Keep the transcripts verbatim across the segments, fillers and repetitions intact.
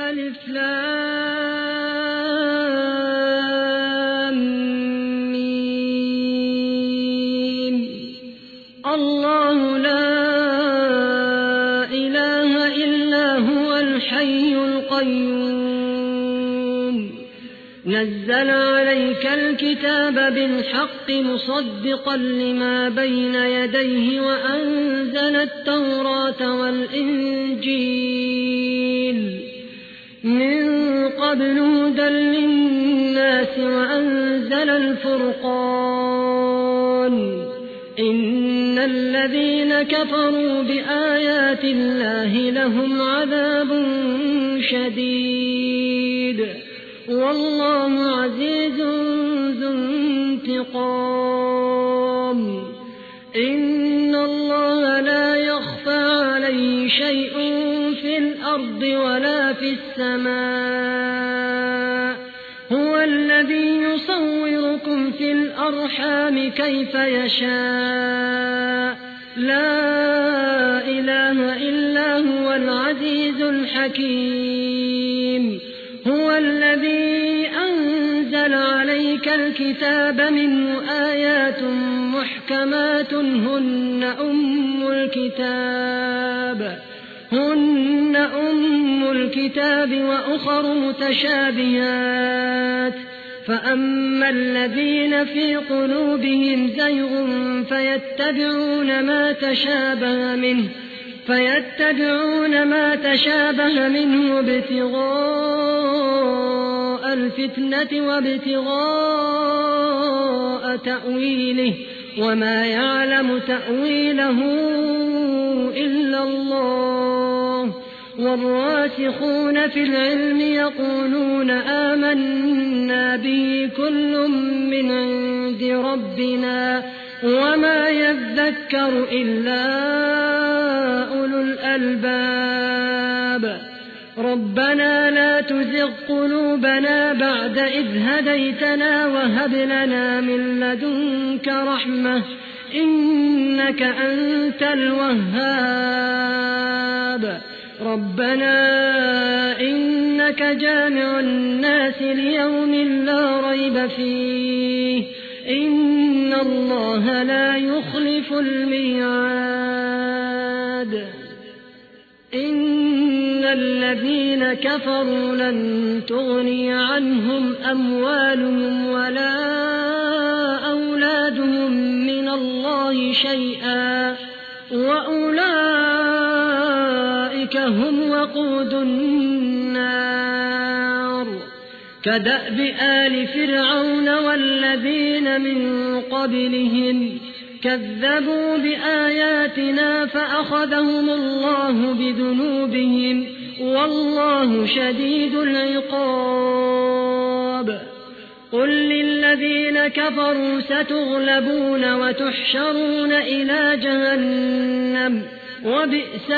ألف لام ميم الله لا إله إلا هو الحي القيوم نزل عليك الكتاب بالحق مصدقا لما بين يديه وأنزل التوراة والإنجيل من قبل هدى للناس وأنزل الفرقان إن الذين كفروا بآيات الله لهم عذاب شديد والله عزيز ذو انتقام إن الله لا يخفى عليه شيء في الأرض ولا في السماء هو الذي يصوركم في الأرحام كيف يشاء لا إله إلا هو العزيز الحكيم هو الذي أنزل عليك الكتاب منه آيات محكمات هن أم الكتاب هن أم الكتاب وأخر متشابهات فأما الذين في قلوبهم زيغ فيتبعون ما تشابه منه فيتبعون ما تشابه منه ابتغاء الفتنة وابتغاء تأويله وما يعلم تأويله إلا الله والراسخون في العلم يقولون آمنا به كل من عند ربنا وما يذكر إلا أولو الألباب ربنا لا تزغ قلوبنا بعد إذ هديتنا وهب لنا من لدنك رحمة إنك أنت الوهاب ربنا إنك جامع الناس ليوم لا ريب فيه إن الله لا يخلف الميعاد إن الذين كفروا لن تغني عنهم أموالهم ولا أولادهم من الله شيئا وأولئك هم وقود النار كدأب آل فرعون والذين من قبلهم كذبوا بآياتنا فأخذهم الله بذنوبهم والله شديد العقاب قل للذين كفروا ستغلبون وتحشرون إلى جهنم وبئس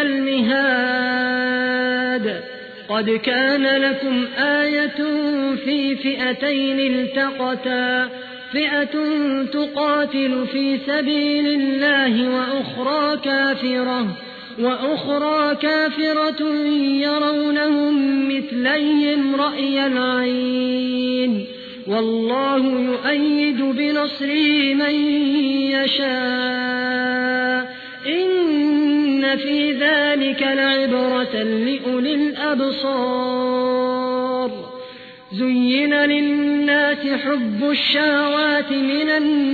المهاد قد كان لكم آية في فئتين التقتا فئة تقاتل في سبيل الله وأخرى كافرة وأخرى كافرة يرونهم مثليهم رأي العين والله يؤيد بنصره من يشاء إن في ذلك لعبرة لأولي الأبصار زين للناس حب الشهوات من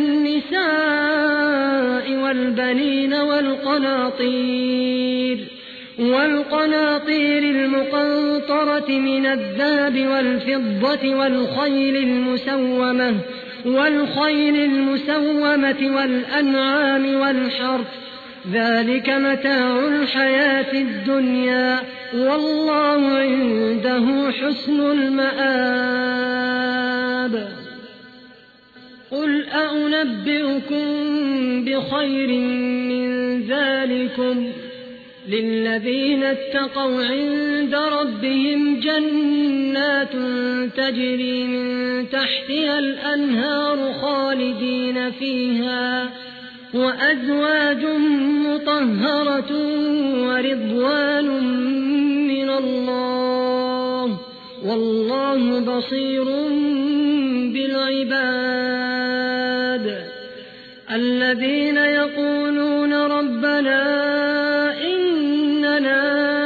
النساء والبنين والقناطير والقناطير المقنطرة من الذهب والفضة والخيل المسومة والخيل المسومة والأنعام والحرث ذلك متاع الحياة الدنيا والله عنده حسن المآب قل أنبئكم بخير من ذلكم للذين اتقوا عند ربهم جنات تجري من تحتها الأنهار خالدين فيها وأزواج مطهرة ورضوان من الله والله بصير بالعباد. الذين يقولون ربنا إننا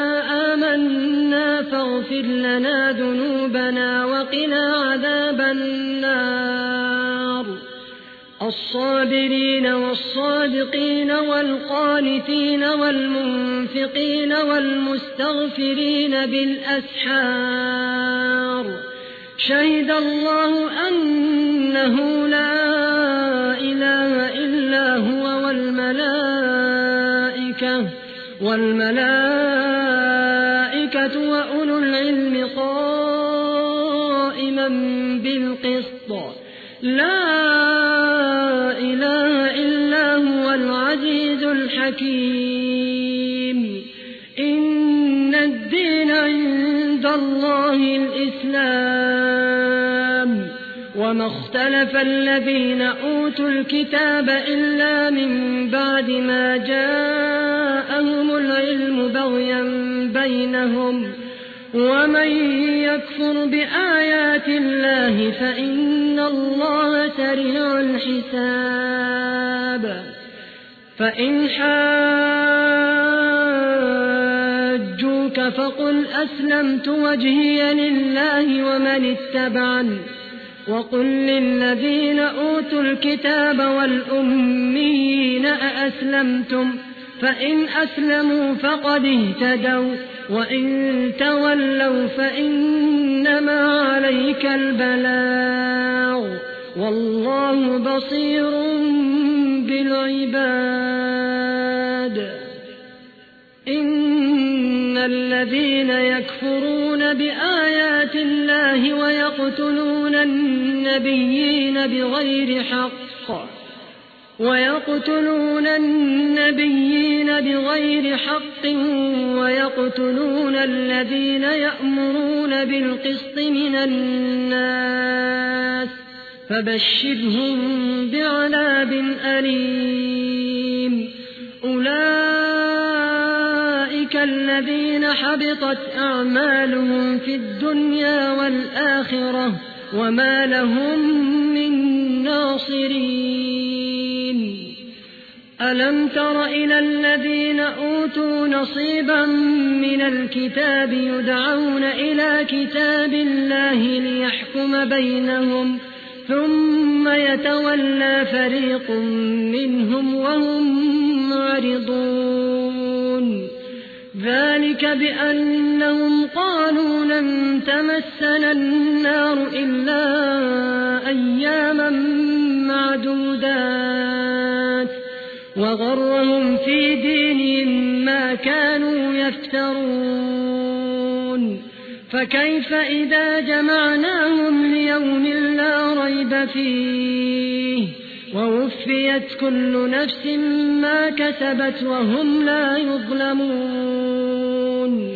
آمنا فاغفر لنا ذنوبنا وقنا عذاب النار. الصابرين والصادقين والقانتين والمنفقين والمستغفرين بالأسحار. شهد الله أنه لا إله إلا هو والملائكة والملائكة وأولو العلم قائما بالقسط. لا إله إلا هو العزيز الحكيم. إن الدين عند الله الإسلام. وما اختلف الذين أوتوا الكتاب إلا من بعد ما جاءهم العلم بغيا بينهم. ومن يكفر بآيات الله فإن الله سريع الحساب. فإن حاجوك فقل أسلمت وجهي لله ومن اتبعني وقل للذين أوتوا الكتاب والأميين أأسلمتم فإن أسلموا فقد اهتدوا وإن تولوا فإنما عليك البلاغ والله بصير بالعباد. إن الذين يكفرون بآيات الله ويقتلون النبيين بغير حق ويقتلون النبيين بغير حق ويقتلون الذين يأمرون بالقسط من الناس فبشرهم بعذاب أليم. أولئك الذين حبطت أعمالهم في الدنيا والآخرة وما لهم من ناصرين. ألم تر إلى الذين أوتوا نصيبا من الكتاب يدعون إلى كتاب الله ليحكم بينهم ثم يتولى فريق منهم وهم معرضون. ذلك بأنهم قالوا لن تمسنا النار إلا أياما معدودات وغرهم في دينهم ما كانوا يفترون. فكيف إذا جمعناهم ليوم لا ريب فيه ووفيت كل نفس ما كسبت وهم لا يظلمون.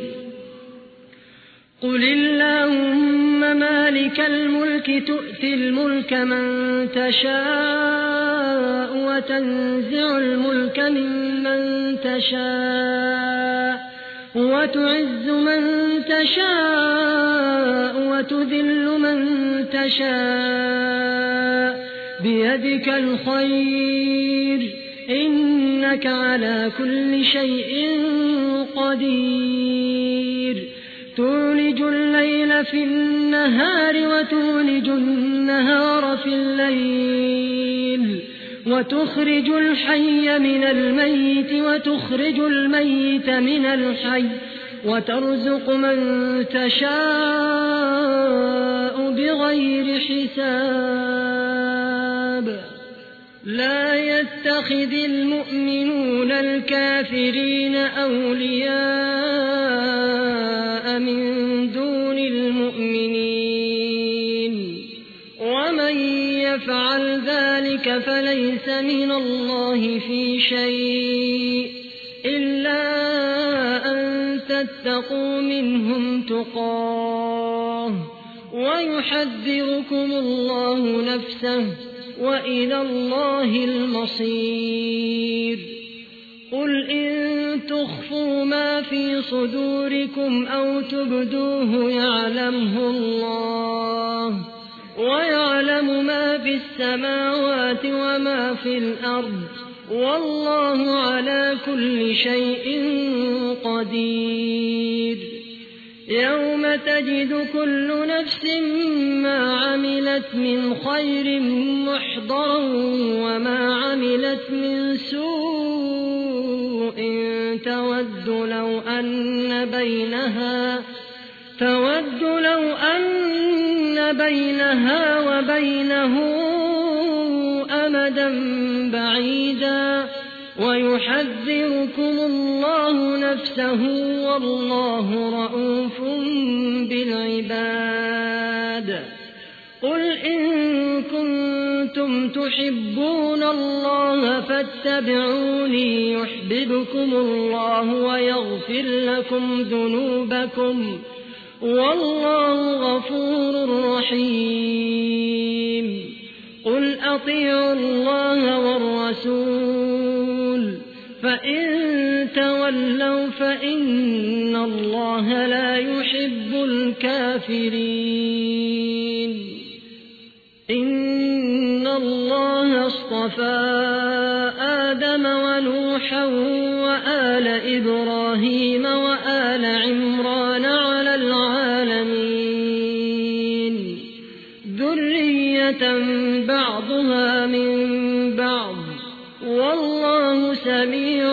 قل اللهم مالك الملك تؤتي الملك من تشاء وتنزع الملك ممن تشاء وتعز من تشاء وتذل من تشاء بيدك الخير إنك على كل شيء قدير. تولج الليل في النهار وتولج النهار في الليل وتخرج الحي من الميت وتخرج الميت من الحي وترزق من تشاء بغير حساب. لا يتخذ المؤمنون الكافرين أولياء من دون المؤمنين ومن يفعل ذلك فليس من الله في شيء إلا أن تتقوا منهم تقاه ويحذركم الله نفسه وإلى الله المصير. قل إن تخفوا ما في صدوركم أو تبدوه يعلمه الله ويعلم ما في السماوات وما في الأرض والله على كل شيء قدير. يوم تجد كل نفس ما عملت من خير محضرا وما عملت من سوء تود لو أن بينها تود لو أن بينها وبينه أمدا بعيدا ويحذركم الله نفسه والله رءوف بالعباد. قل إن كنتم تحبون الله فاتبعوني يحببكم الله ويغفر لكم ذنوبكم والله غفور رحيم. قل أطيعوا الله والرسول فإن تولوا فإن الله لا يحب الكافرين. إن الله اصطفى آدم ونوحا وآل إبراهيم وآل عمران على العالمين ذرية بعضها من بعض والله سميع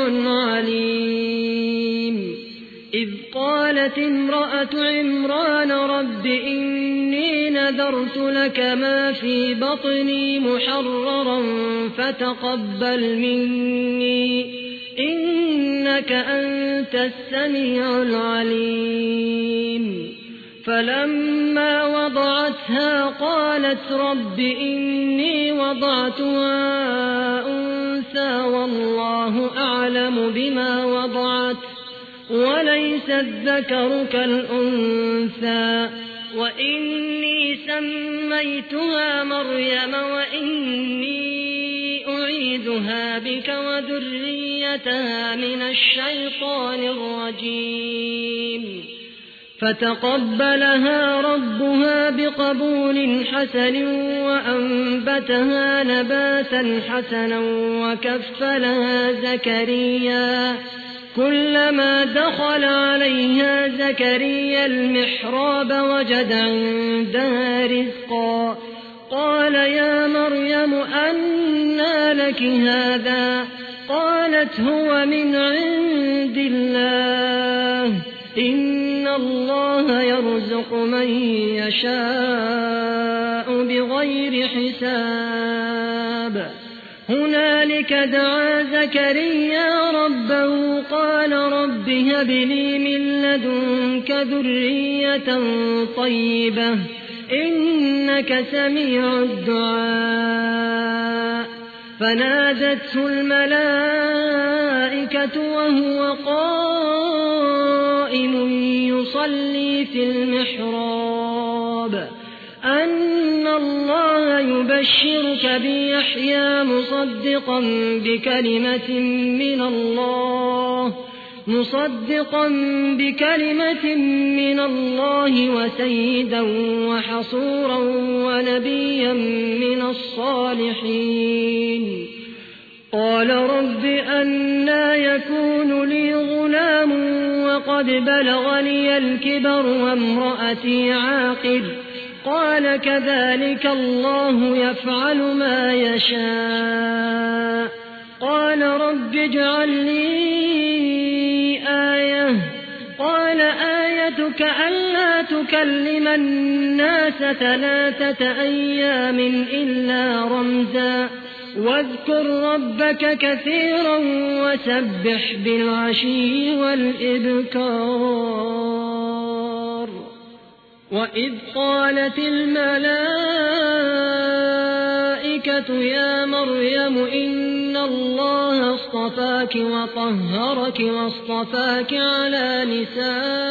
عليم. إذ قالت امرأة عمران رب إني نذرت لك ما في بطني محررا فتقبل مني إنك أنت السميع العليم. فلما وضعتها قالت رب إني وضعتها أنثى والله أعلم بما وضعت وليس الذكر كالأنثى وإني سميتها مريم وإني أعيذها بك وذريتها من الشيطان الرجيم. فتقبلها ربها بقبول حسن وأنبتها نباتا حسنا وكفلها زكريا كلما دخل عليها زكريا المحراب وجد عندها رزقا قال يا مريم أنى لك هذا قالت هو من عند الله إن الله يرزق من يشاء بغير حساب. هنالك دعا زكريا ربه قال رب هب لي من لدنك ذرية طيبة إنك سميع الدعاء. فنادته الملائكة وهو قائم يصلي في المحراب أن الله يبشرك بيحيى مصدقا بكلمة من الله مصدقا بكلمة من الله وسيدا وحصورا ونبيا من الصالحين. قال رب أنى يكون لي غلام وقد بلغني الكبر وامرأتي عاقر قال كذلك الله يفعل ما يشاء. قال رب اجعل لي آية قال آيتك ألا تكلم الناس ثلاثة أيام إلا رمزا واذكر ربك كثيرا وسبح بالعشي والإبكار. وإذ قالت الملائكة يا مريم إن الله اصطفاك وطهرك واصطفاك على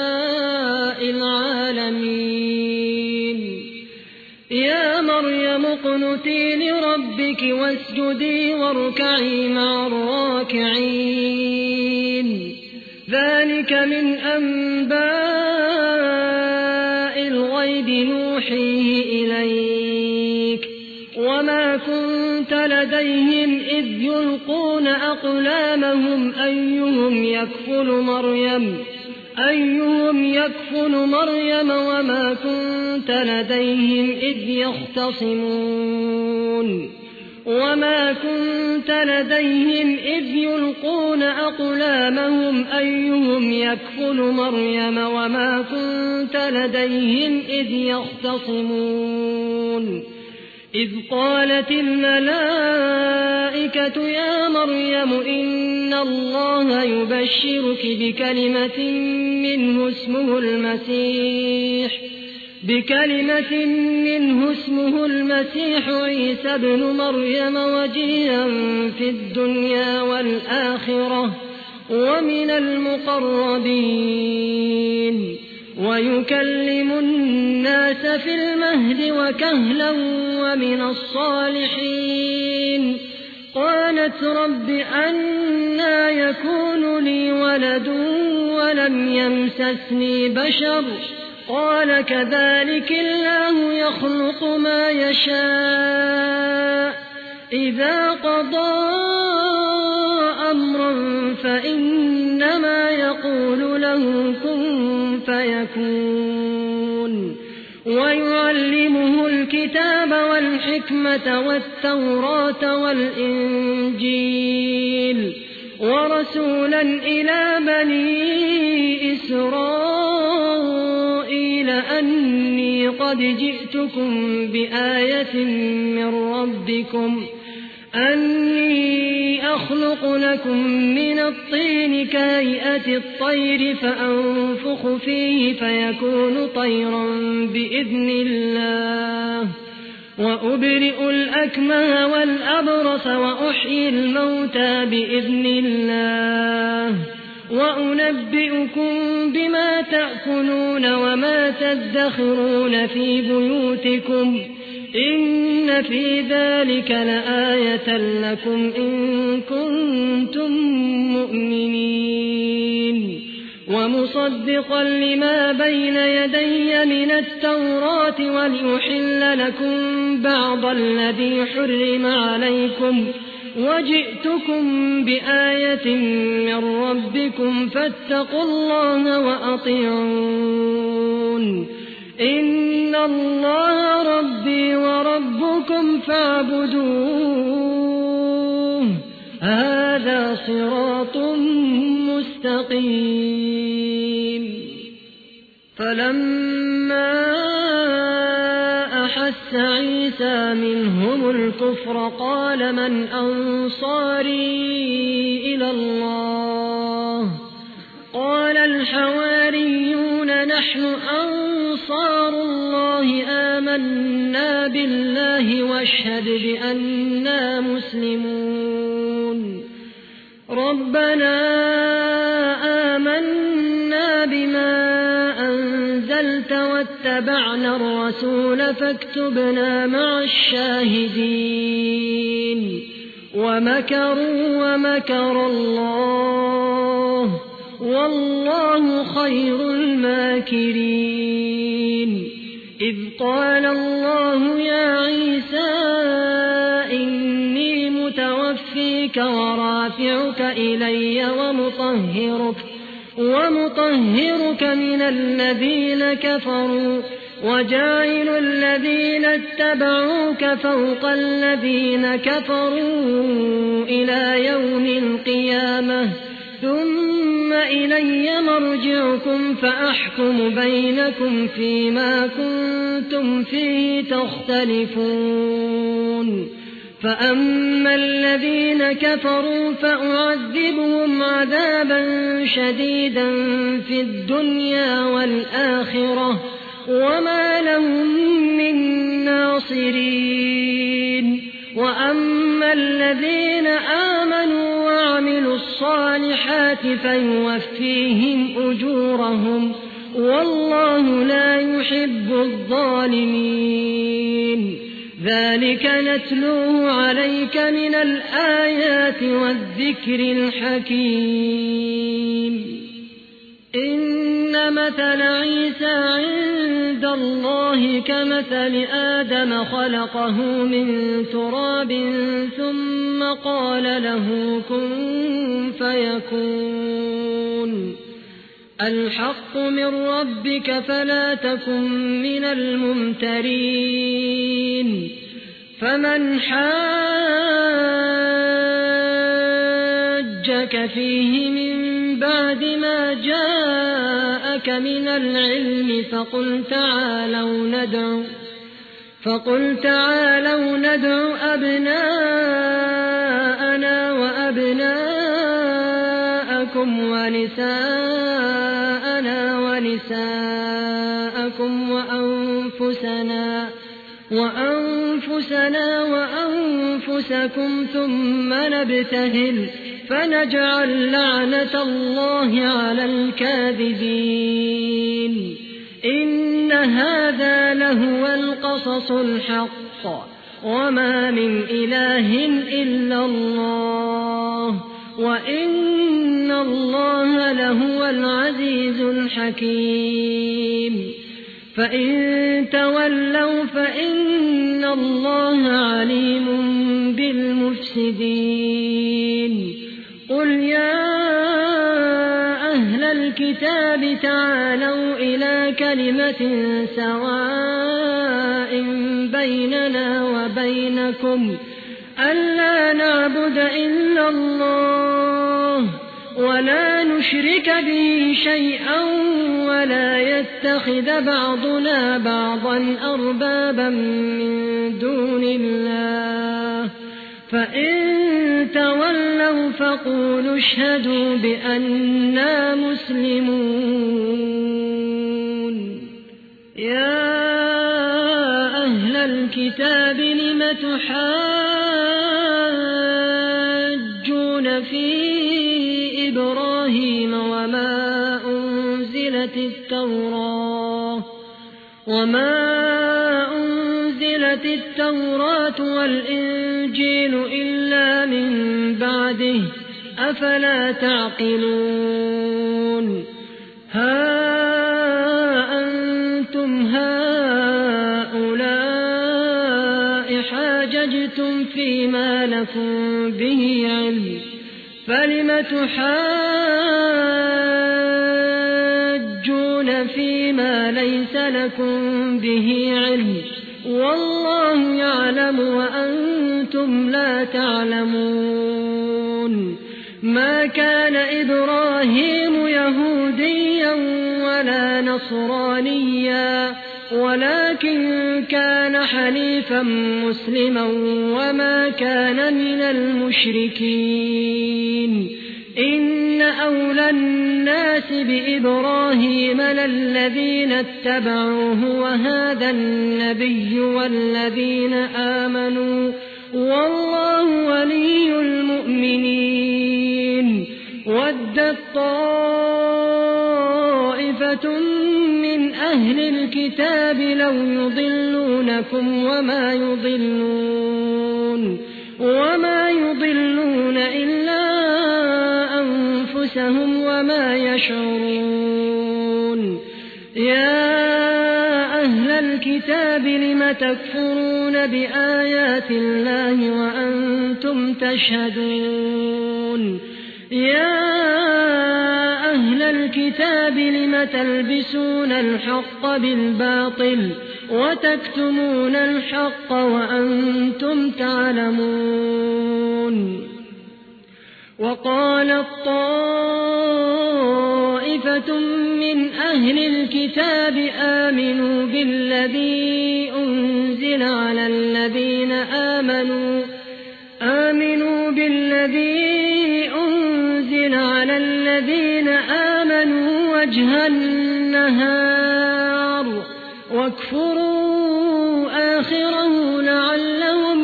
نساء العالمين. يا مريم اقنتي لربك واسجدي واركعي مع الراكعين ذلك من أنباء الغيب نوحيه إليك وما كنت لديهم إذ يلقون أقلامهم أيهم يكفل مريم أيهم يكفل مريم وما كنت لديهم إذ يختصمون وما كنت لديهم إذ يلقون أقلامهم أيهم يكفل مريم وما كنت لديهم إذ يختصمون إذ قالت الملائكة يا مريم إن الله يبشرك بكلمة منه اسمه المسيح بكلمة منه اسمه المسيح عيسى ابن مريم وجيها في الدنيا والآخرة ومن المقربين ويكلم الناس في المهد وكهلا ومن الصالحين قالت رب أنى يكون لي ولد ولم يمسسني بشر قال كذلك الله يخلق ما يشاء إذا قضى أمرا فإنما يقول له كن فيكون ويعلمه الكتاب والحكمة والتوراة والإنجيل ورسولا إلى بني إسرائيل أني قد جئتكم بآية من ربكم أني أخلق لكم من الطين كهيئة الطير فأنفخ فيه فيكون طيرا بإذن الله وأبرئ الأكمه والأبرص وأحيي الموتى بإذن الله وأنبئكم بما تأكلون وما تدخرون في بيوتكم إن في ذلك لآية لكم إن كنتم مؤمنين ومصدقا لما بين يدي من التوراة وليحل لكم بعض الذي حرم عليكم وجئتكم بآية من ربكم فاتقوا الله وأطيعون إن الله ربي وربكم فاعبدوه هذا صراط مستقيم فلما أحس عيسى منهم الكفر قال من أنصاري إلى الله قال الحواريون نحن أنصار الله آمنا بالله واشهد بأننا مسلمون ربنا آمنا بما أنزلت واتبعنا الرسول فاكتبنا مع الشاهدين ومكروا ومكر الله والله خير الماكرين إذ قال الله يا عيسى إني متوفيك ورافعك إلي ومطهرك ومطهرك من الذين كفروا وجاعل الذين اتبعوك فوق الذين كفروا إلى يوم القيامة ثم إلي مرجعكم فأحكم بينكم فيما كنتم فيه تختلفون فأما الذين كفروا فأعذبهم عذابا شديدا في الدنيا والآخرة وما لهم من ناصرين وأما الذين آمنوا وعملوا الصالحات فيوفيهم أجورهم والله لا يحب الظالمين ذلك نتلوه عليك من الآيات والذكر الحكيم إن مثل عيسى عند الله كمثل آدم خلقه من تراب ثم قال له كن فيكون الحق من ربك فلا تكن من الممترين فمن حاجك فيه من بعد ما جاءك من العلم فقل تعالوا ندعو فقل تعالوا ندعو أبناءنا وأبناءكم ونساءنا ونساءكم وأنفسنا وأنفسنا وأنفسكم ثم نبتهل فنجعل لعنة الله على الكاذبين إن هذا لهو القصص الحق وما من إله إلا الله وإن الله لهو العزيز الحكيم فإن تولوا فإن الله عليم بالمفسدين قل يا أهل الكتاب تعالوا إلى كلمة سواء بيننا وبينكم ألا نعبد إلا الله ولا نشرك به شيئا ولا يتخذ بعضنا بعضا أربابا من دون الله فإن تولوا فقولوا اشهدوا بأننا مسلمون يا أهل الكتاب لم تحاجون في إبراهيم وما أنزلت التوراة وما أنزلت التوراة والإنجيل إلا من بعده أفلا تعقلون ها أنتم هؤلاء حاججتم فيما لكم به علم فلم تحاجون فيما ليس لكم به علم والله يعلم وأنتم لا تعلمون ما كان إبراهيم يهوديا ولا نصرانيا ولكن كان حنيفا مسلما وما كان من المشركين إن أولى الناس بإبراهيم للذين اتبعوه وهذا النبي والذين آمنوا والله ولي المؤمنين ودت طائفة من أهل الكتاب لو يضلونكم وما يضلون وما يضلون إلا أنفسهم وما يشعرون يا أهل الكتاب لم تكفرون بآيات الله وأنتم تشهدون يا أهل الكتاب لم تلبسون الحق بالباطل وتكتمون الحق وأنتم تعلمون وقالت طائفة من أهل الكتاب آمنوا بالذي أنزل على الذين آمنوا آمنوا بالذي أنزل على الذين آمنوا وجه النهار واكفروا آخره لعلهم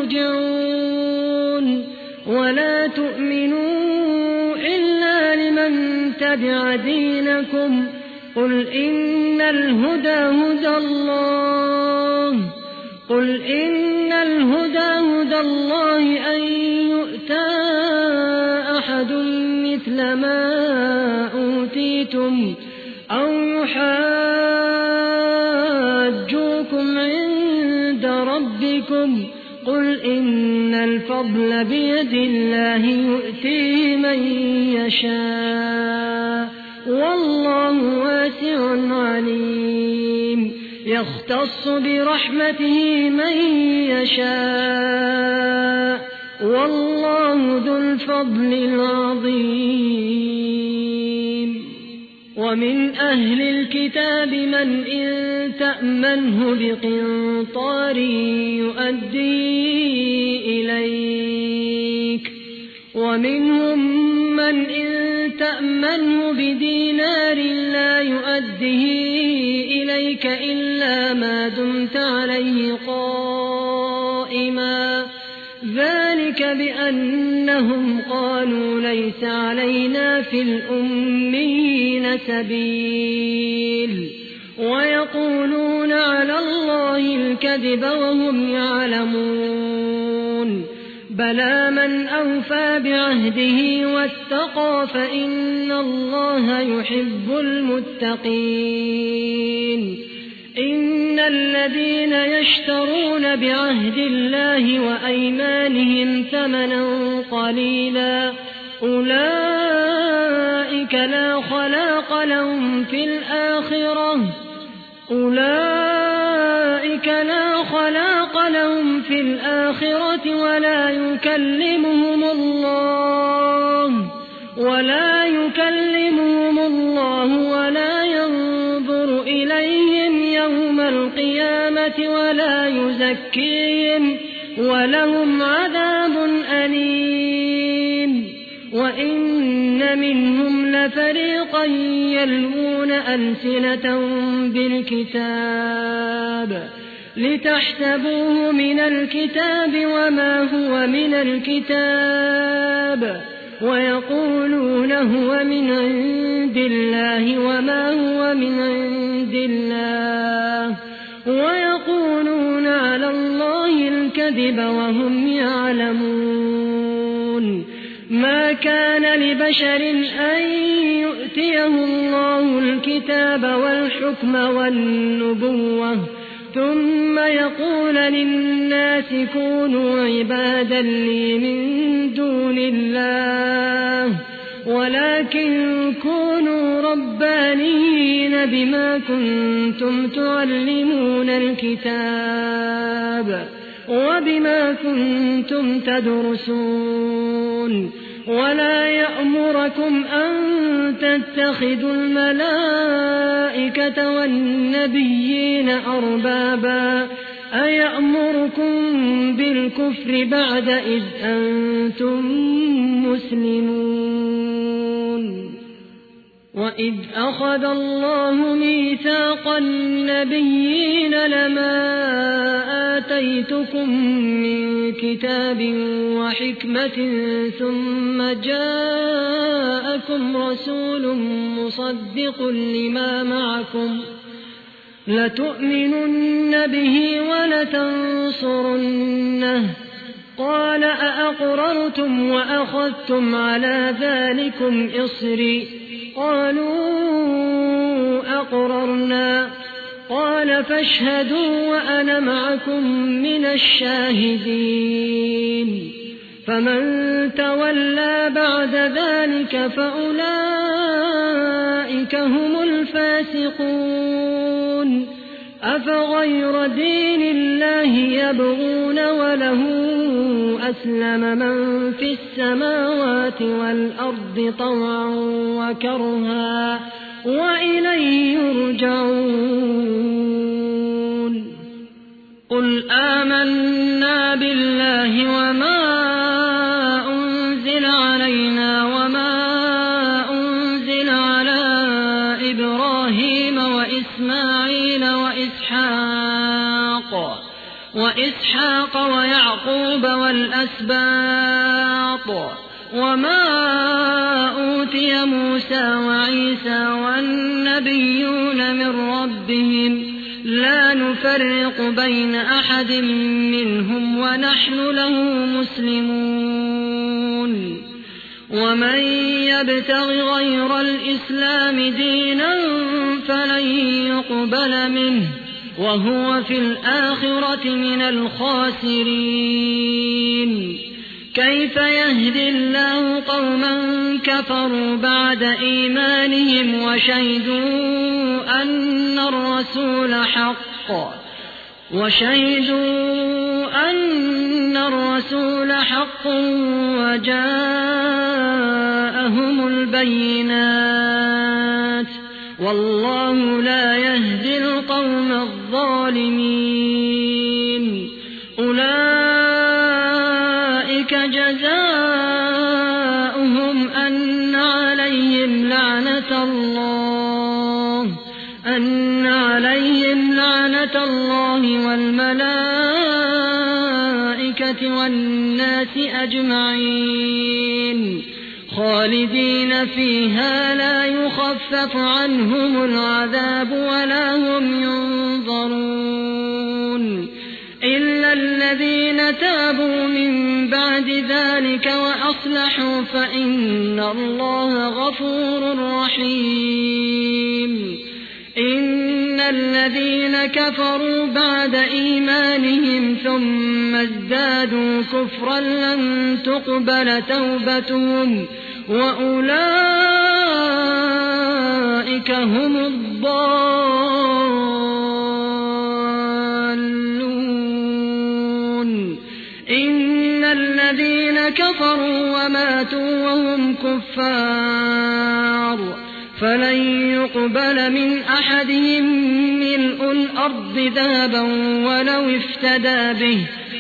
يرجعون ولا تؤمنوا إلا لمن تبع دينكم قل إن الهدى هدى الله قل إن الهدى هدى الله أن يؤتى أحد مثل ما أوتيتم أو يحاجوكم عند ربكم قل إن الفضل بيد الله يؤتيه من يشاء والله واسع عليم يختص برحمته من يشاء والله ذو الفضل العظيم ومن أهل الكتاب من إن تأمنه بقنطار يؤدي إليك ومنهم من إن تأمنه بدينار لا يؤديه إليك إلا ما دمت عليه قائما ذلك بأنهم قالوا ليس علينا في الأميين سبيل ويقولون على الله الكذب وهم يعلمون بلى من أوفى بعهده واتقى فإن الله يحب المتقين إن الذين يشترون بعهد الله وأيمانهم ثمنا قليلا أولئك لا خلاق لهم في الآخرة أولئك لا خلاق لهم في الآخرة ولا يكلمهم الله ولا يكلمهم الله ولا ينظر إليهم يوم القيامة ولا يزكيهم ولهم عذاب أليم وإن منهم لفريقا يلوون ألسنتهم بالكتاب لتحسبوه من الكتاب وما هو من الكتاب ويقولون هو من عند الله وما هو من عند الله ويقولون على الله الكذب وهم يعلمون ما كان لبشر أن يؤتيه الله الكتاب والحكم والنبوة ثم يقول للناس كونوا عبادا لي من دون الله ولكن كونوا ربانيين بما كنتم تعلمون الكتاب وبما كنتم تدرسون ولا يأمركم أن تتخذوا الملائكة والنبيين أربابا أيأمركم بالكفر بعد إذ أنتم مسلمون وإذ أخذ الله ميثاق النبيين لما آتيتكم من كتاب وحكمة ثم جاءكم رسول مصدق لما معكم لتؤمنن به ولتنصرنه قال أأقررتم وأخذتم على ذلكم إصري قالوا أقررنا قال فاشهدوا وأنا معكم من الشاهدين فمن تولى بعد ذلك فأولئك هم الفاسقون أفغير دين الله يبغون وله أسلم من في السماوات والأرض طوعا وكرها وإليه يرجعون قل آمنا بالله وما أنزل علينا وما أنزل على إبراهيم وإسماعيل وإسحاق وإسحاق ويعقوب والأسباط وما أوتي موسى وعيسى والنبيون من ربهم لا نفرق بين أحد منهم ونحن له مسلمون ومن يبتغ غير الإسلام دينا فلن يقبل منه وهو في الآخرة من الخاسرين كيف يهدي الله قوما كفروا بعد إيمانهم وشهدوا أن الرسول حق وشهدوا أن الرسول حق وجاءهم البينات والله لا يهدي القوم الظالمين أولئك جزاؤهم أن عليهم لعنة الله أن عليهم لعنة الله والملائكة والناس أجمعين خالدين فيها لا يخفف عنهم العذاب ولا هم ينظرون إلا الذين تابوا من بعد ذلك وأصلحوا فإن الله غفور رحيم إن الذين كفروا بعد إيمانهم ثم ازدادوا كفرا لن تقبل توبتهم وأولئك هم الضالون إن الذين كفروا وماتوا وهم كفار فلن يقبل من أحدهم ملء الأرض ذهبا ولو افتدى به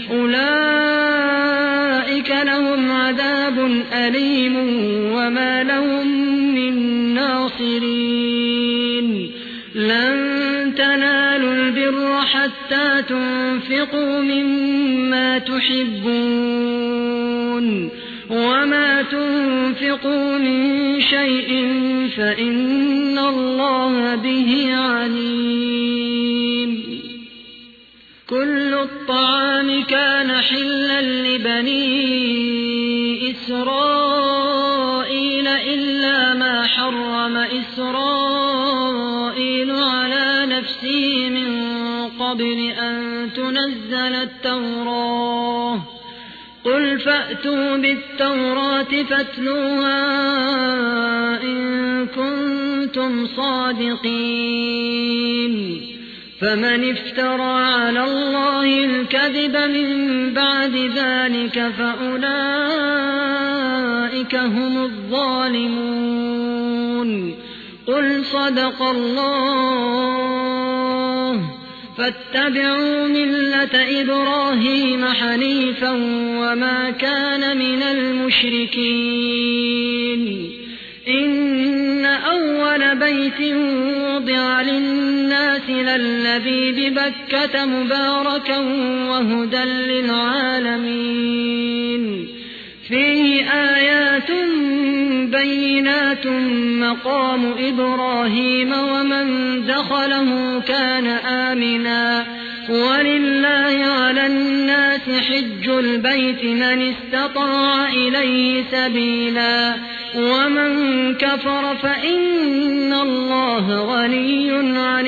أولئك لهم عذاب أليم وما لهم من ناصرين لن تنالوا البر حتى تنفقوا مما تحبون وما تنفقوا من شيء فإن الله به عليم كل الطعام كان حلا لبني إسرائيل إلا ما حرم إسرائيل على نفسه من قبل أن تنزل التوراة قل فأتوا بالتوراة فاتلوها إن كنتم صادقين فمن افترى على الله الكذب من بعد ذلك فأولئك هم الظالمون قل صدق الله فاتبعوا ملة إبراهيم حنيفا وما كان من المشركين إن أول بيت وضع للناس للذي ببكة مباركا وهدى للعالمين فيه آيات بينات مقام إبراهيم ومن دخله كان آمنا ولله على الناس حج البيت من استطاع إليه سبيلا ومن كفر فإن الله غني عن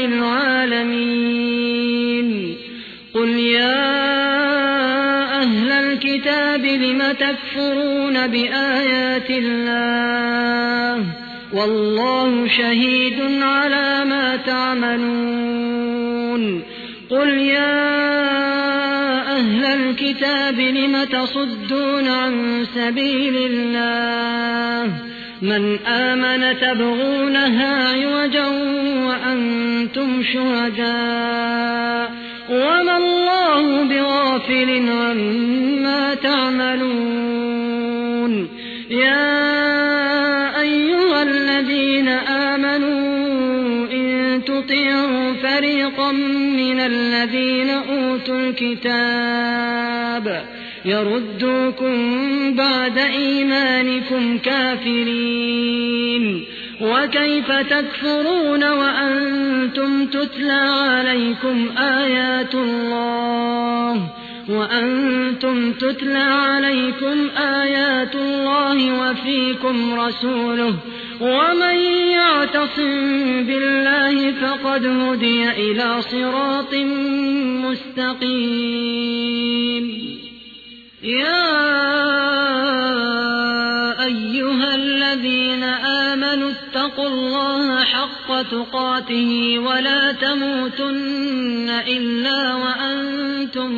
العالمين قل يا أهل الكتاب لم تكفرون بآيات الله والله شهيد على ما تعملون قل يا أهل الكتاب لم تصدون عن سبيل الله من آمن تبغونها عوجا وأنتم شهداء وما الله بغافل عما تعملون يا أيها الذين آمنوا إن تطيعوا فريقا من الذين أوتوا الكتاب يردوكم بعد إيمانكم كافرين وكيف تكفرون وأنتم تتلى عليكم آيات الله وأنتم تتلى عليكم آيات الله وفيكم رسوله ومن يعتصم بالله فقد هدي إلى صراط مستقيم. يا أيها الذين آمنوا اتقوا الله حق تقاته ولا تموتن إلا وأنتم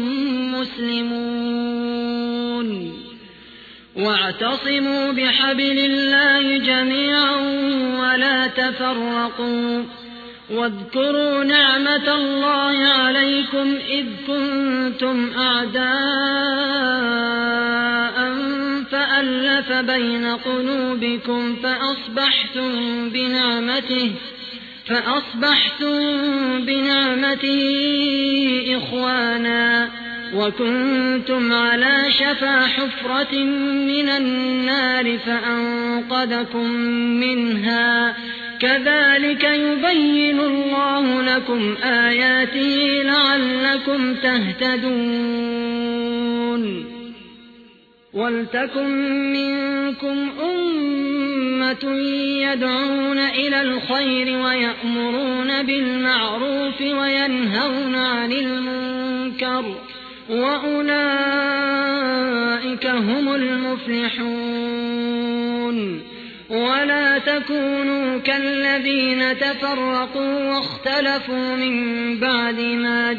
مسلمون واعتصموا بحبل الله جميعا ولا تفرقوا واذكروا نعمة الله عليكم إذ كنتم أعداء فألف بين قلوبكم فأصبحتم بنعمته فأصبحتم بنعمته إخوانا وكنتم على شفا حفرة من النار فأنقذكم منها كذلك يبين الله لكم آياته لعلكم تهتدون. ولتكن منكم أمة يدعون إلى الخير ويأمرون بالمعروف وينهون عن المنكر وأولئك هم المفلحون. ولا تكونوا كالذين تفرقوا واختلفوا من بعد ما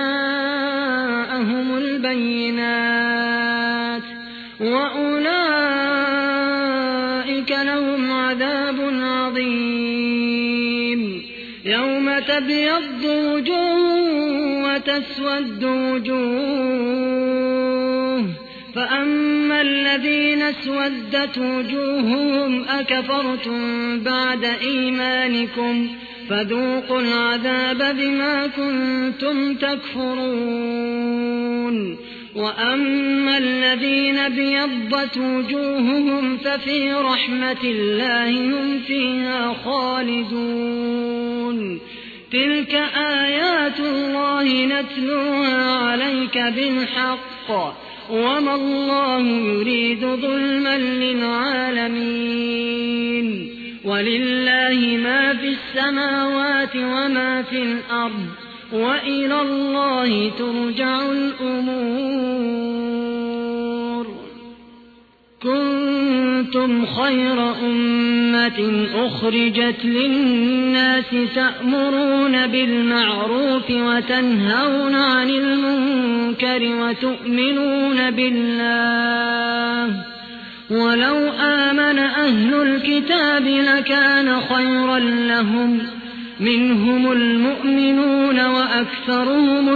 جاءهم البينات وأولئك لهم عذاب عظيم. يوم تبيض وجوه وتسود وجوه فأما الذين اسودت وجوههم أكفرتم بعد إيمانكم فذوقوا العذاب بما كنتم تكفرون. وأما الذين ابيضت وجوههم ففي رحمة الله هم فيها خالدون. تلك آيات الله نتلوها عليك بالحق وما الله يريد ظلما للعالمين. ولله ما في السماوات وما في الأرض وإلى الله ترجع الأمور. كنتم خير أمة أخرجت للناس تأمرون بالمعروف وتنهون عن المنكر وتؤمنون بالله ولو آمن أهل الكتاب لكان خيرا لهم منهم المؤمنون وأكثرهم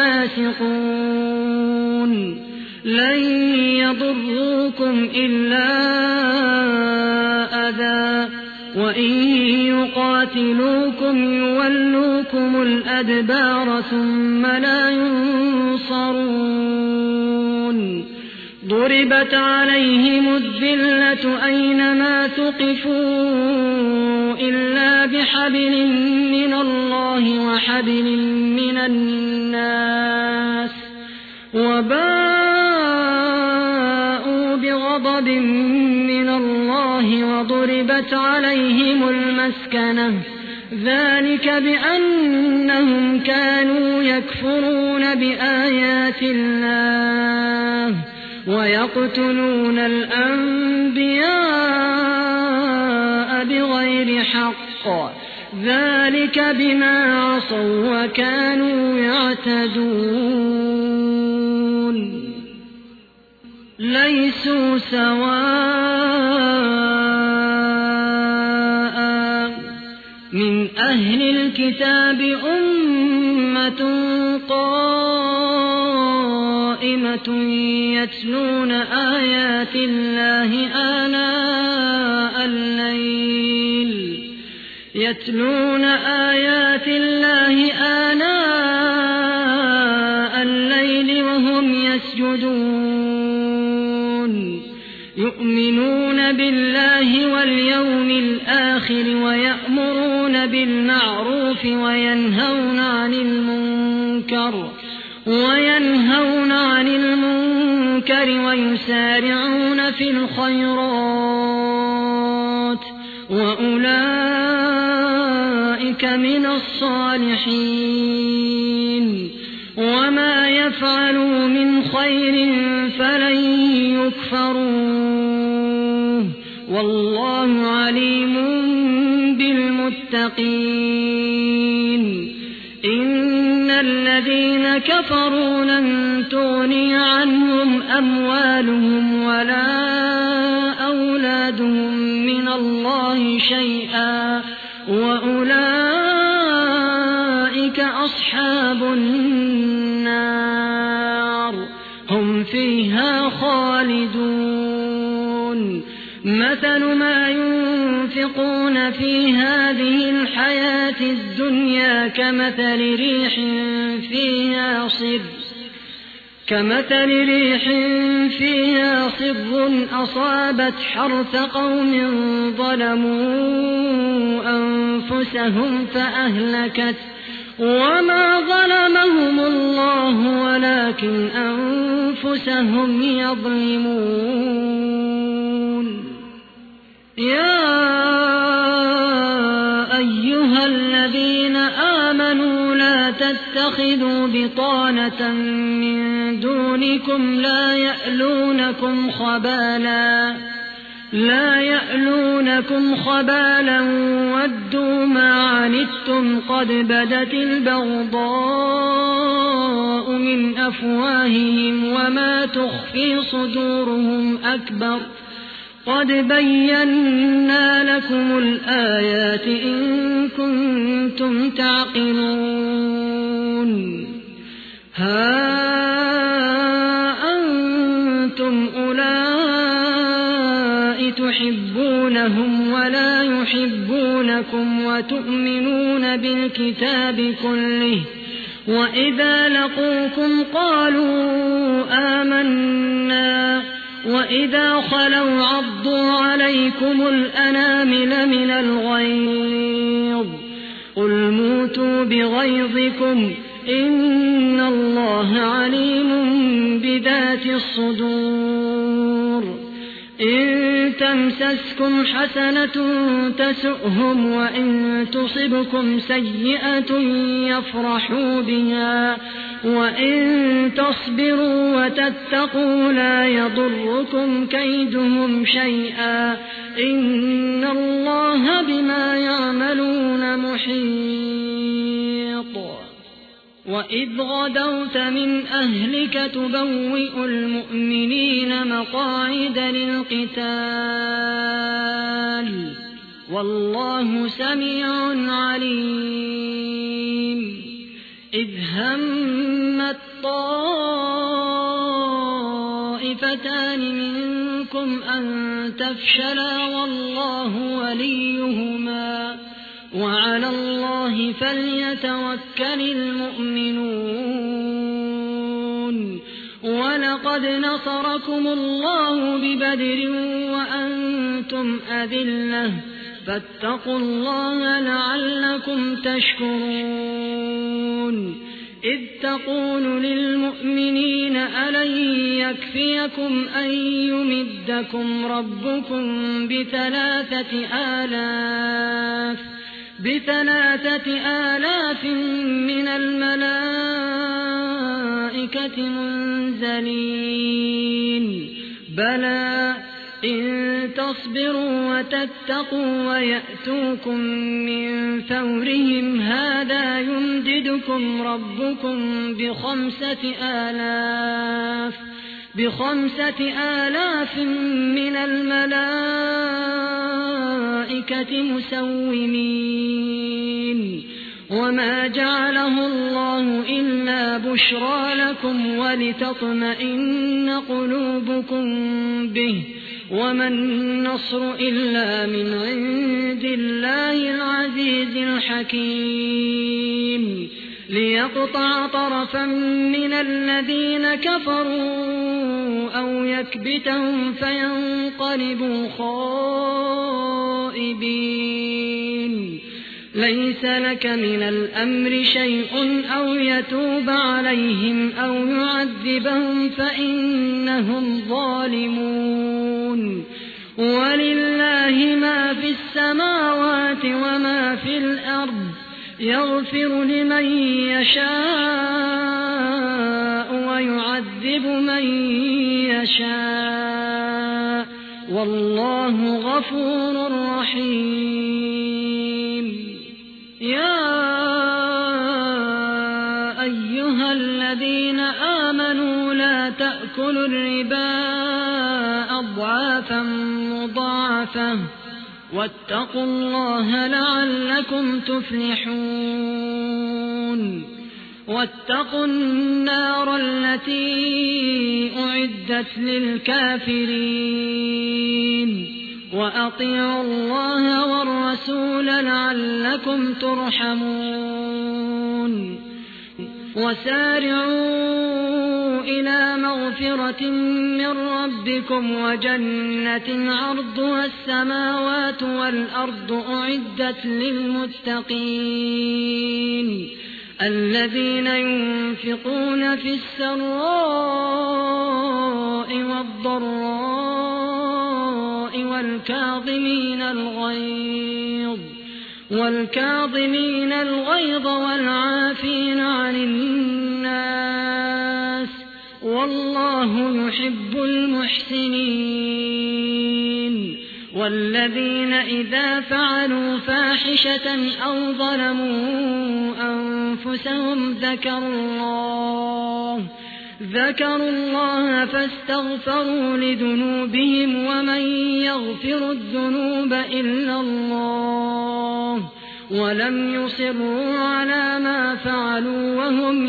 الفاسقون. لن يضروكم إلا أذى وإن يقاتلوكم يولوكم الأدبار ثم لا ينصرون. ضربت عليهم الذلة أينما ثقفوا إلا بحبل من الله وحبل من الناس وباءوا بغضب من الله وضربت عليهم المسكنة ذلك بأنهم كانوا يكفرون بآيات الله ويقتلون الأنبياء بغير حق ذلك بما عصوا وكانوا يعتدون. ليسوا سواء من أهل الكتاب أمة قائمة يتلون آيات الله آناء الليل يتلون آيات الله آناء الليل وهم يسجدون يؤمنون بالله واليوم الآخر ويأمرون بالمعروف وينهون عن المنكر وينهون عن المنكر ويسارعون في الخيرات وأولئك من الصالحين وما يفعلوا من خير فلن يكفروه والله عليم بالمتقين إن الذين كفروا لن تغني عنهم أموالهم ولا أولادهم من الله شيئا وأولئك أصحاب النار هم فيها خالدون مثل ما ينفقون في هذه الحياة الدنيا كمثل ريح فيها صر كمثل ريح فيها صر أصابت حرث قوم ظلموا أنفسهم فأهلكت وما ظلمهم الله ولكن أنفسهم يظلمون يا أيها الذين آمنوا لا تتخذوا بطانة من دونكم لا يألونكم خبالا لا يألونكم خبالا ودوا ما عنتم قد بدت البغضاء من أفواههم وما تخفي صدورهم أكبر قد بينا لكم الآيات إن كنتم تعقلون ها أنتم أولئك تحبونهم ولا يحبونكم وتؤمنون بالكتاب كله وإذا لقوكم قالوا آمنا وإذا خلوا عضوا عليكم الأنامل من الغيظ قل موتوا بغيظكم إن الله عليم بذات الصدور إن تمسسكم حسنة تسؤهم وإن تصبكم سيئة يفرحوا بها وإن تصبروا وتتقوا لا يضركم كيدهم شيئا إن الله بما يعملون محيط وإذ غدوت من أهلك تبوئ المؤمنين مقاعد للقتال والله سميع عليم إذ همت طائفتان منكم أن تفشلا والله وليهما وعلى الله فليتوكل المؤمنون ولقد نصركم الله ببدر وأنتم أذلة فاتقوا الله لعلكم تشكرون إذ تقول للمؤمنين ألن يكفيكم أن يمدكم ربكم بثلاثة آلاف بثلاثة آلاف من الملائكة منزلين بلى إن تصبروا وتتقوا ويأتوكم من فورهم هذا يمددكم ربكم بخمسة آلاف بخمسة آلاف من الملائكة مسومين وما جعله الله إلا بشرى لكم ولتطمئن قلوبكم به وما النصر إلا من عند الله العزيز الحكيم ليقطع طرفا من الذين كفروا أو يكبتهم فينقلبوا خائبين ليس لك من الأمر شيء أو يتوب عليهم أو يعذبهم فإنهم ظالمون ولله ما في السماوات وما في الأرض يغفر لمن يشاء ويعذب من يشاء والله غفور رحيم يا أيها الذين آمنوا لا تأكلوا الربا أضعافا مضاعفة واتقوا الله لعلكم تفلحون واتقوا النار التي أعدت للكافرين وأطيعوا الله والرسول لعلكم ترحمون وسارعوا إلى مغفرة من ربكم وجنة عرضها السماوات والأرض أعدت للمتقين الذين ينفقون في السراء والضراء والكاظمين الغيظ والكاظمين الغيظ والعافين عن الناس والله يحب المحسنين والذين إذا فعلوا فاحشة أو ظلموا أنفسهم ذكروا الله ذكروا الله فاستغفروا لذنوبهم ومن يغفر الذنوب إلا الله ولم يصروا على ما فعلوا وهم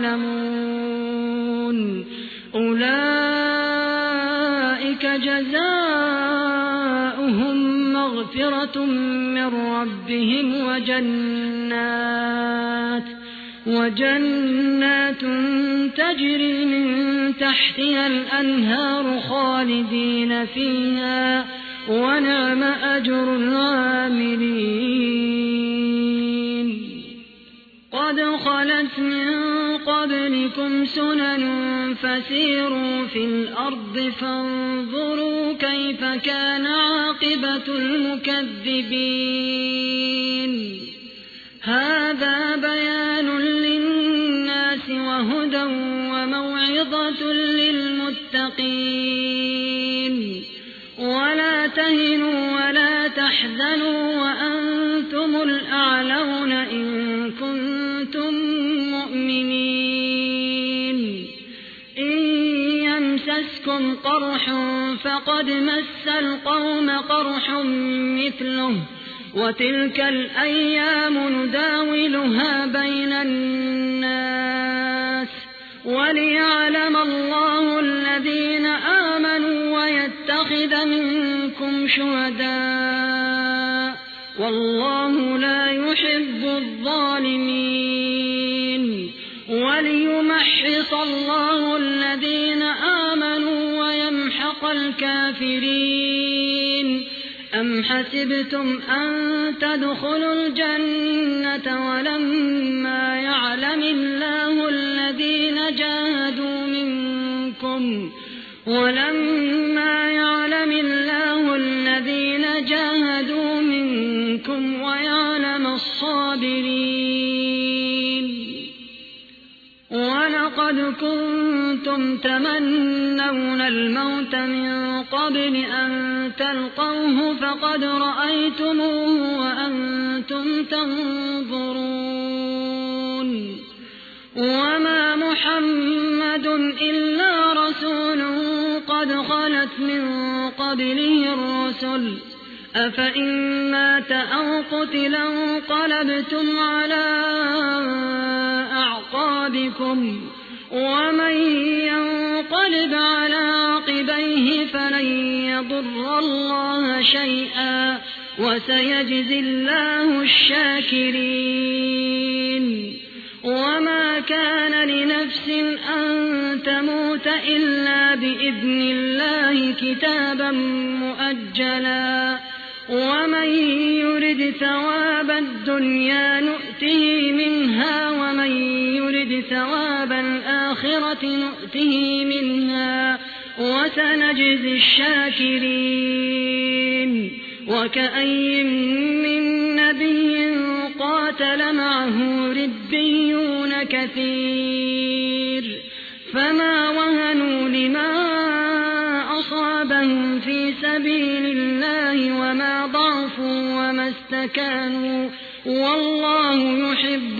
يعلمون أولئك جزاؤهم مغفرة من ربهم وجنات وجنات تجري من تحتها الأنهار خالدين فيها ونعم أجر العاملين قد خلت من قبلكم سنن فسيروا في الأرض فانظروا كيف كان عاقبة المكذبين هذا بيان للناس وهدى وموعظة للمتقين ولا تهنوا ولا تحزنوا وأنتم الأعلون إن كنتم مؤمنين إن يمسسكم قرح فقد مس القوم قرح مثله وتلك الأيام نداولها بين الناس وليعلم الله الذين آمنوا ويتخذ منكم شهداء والله لا يحب الظالمين وليمحص الله الذين آمنوا ويمحق الكافرين أم حسبتم أن تدخلوا الجنة ولما يعلم الله الذين جاهدوا منكم ولما يعلم الله الذين جاهدوا منكم ويعلم الصابرين ولقد كنتم تمنون الموت من قبل أن تلقوه فقد رأيتموه وأنتم تنظرون وما محمد إلا رسول قد خلت من قبله الرسل أفإن مات أو قتل انقلبتم على أعقابكم ومن ينقلب على عقبيه فلن يضر الله شيئا وسيجزي الله الشاكرين وما كان لنفس أن تموت إلا بإذن الله كتابا مؤجلا ومن يرد ثواب الدنيا نؤته منها ومن يرد ثواب الآخرة نؤته منها وسنجزي الشاكرين وكأي من نبي قاتل معه ربيون كثير فما وهنوا لما أصابهم في سبيل الله وما ضعفوا وما استكانوا والله يحب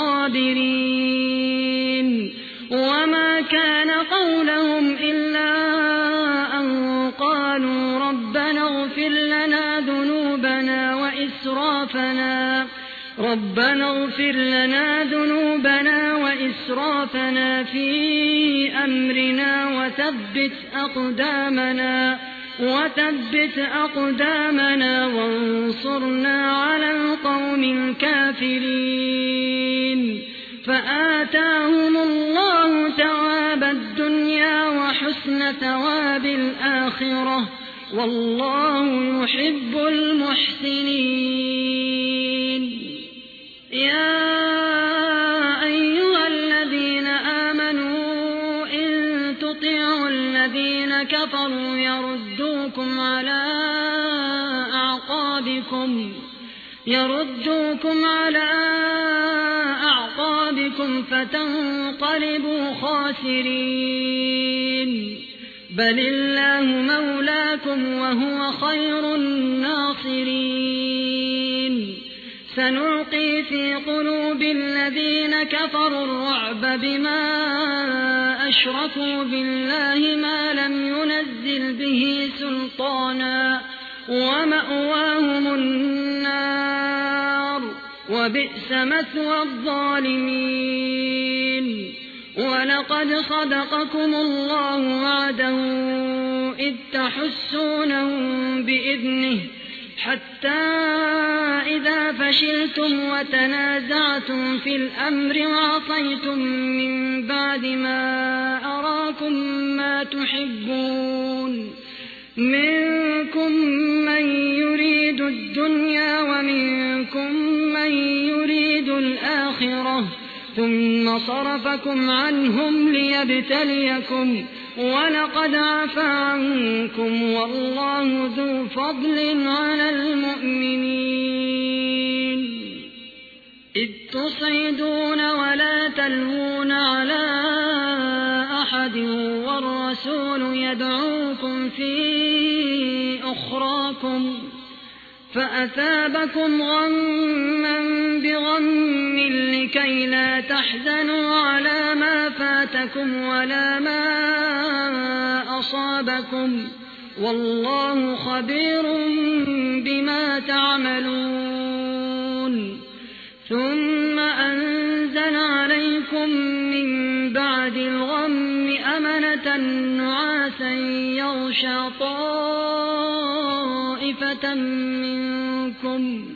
الصابرين وما كان قولهم إلا أن قالوا ربنا اغفر لنا ذنوبنا وإسرافنا ربنا اغفر لنا ذنوبنا وإسرافنا في أمرنا وثبت أقدامنا وثبت أقدامنا وانصرنا على القوم الكافرين فآتاهم الله ثواب الدنيا وحسن ثواب الآخرة والله يحب المحسنين يا أيها الذين آمنوا إن تطيعوا الذين كفروا يردوكم على أعقابكم يردوكم على أعقابكم فتنقلبوا خاسرين بل الله مولاكم وهو خير الناصرين سنلقي في قلوب الذين كفروا الرعب بما أشركوا بالله ما لم ينزل به سلطانا ومأواهم النار وبئس مثوى الظالمين ولقد صدقكم الله وعده إذ تحسونهم بإذنه حتى إذا فشلتم وتنازعتم في الأمر وعصيتم من بعد ما أراكم ما تحبون منكم من يريد الدنيا ومنكم من يريد الآخرة ثم صرفكم عنهم ليبتليكم ولقد عفا عنكم والله ذو فضل على المؤمنين إذ تصعدون ولا تلوون على أحد والرسول يدعوكم في أخراكم فأثابكم غما بغم لكي لا تحزنوا على ما فاتكم ولا ما أصابكم والله خبير بما تعملون ثم أنزل عليكم من بعد الغم أمنة نعاسا يغشى طائفة منكم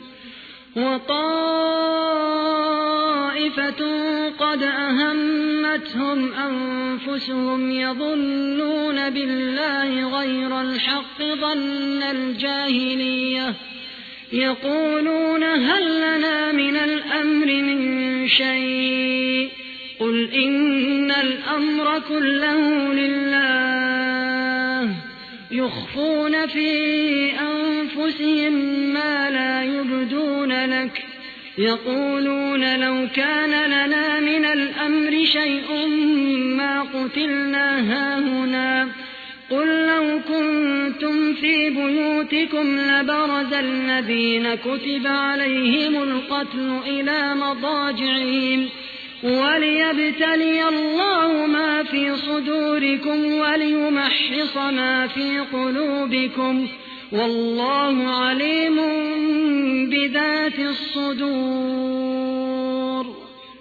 وطائفة قد أهمتهم أنفسهم يظنون بالله غير الحق ظن الجاهلية يقولون هل لنا من الأمر من شيء قل إن الأمر كله لله يخفون في أنفسهم ما لا يبدون لك يقولون لو كان لنا من الأمر شيء ما قتلنا هاهنا قل لو كنتم في بيوتكم لبرز الذين كتب عليهم القتل إلى مضاجعهم وليبتلي الله ما في صدوركم وليمحص ما في قلوبكم والله عليم بذات الصدور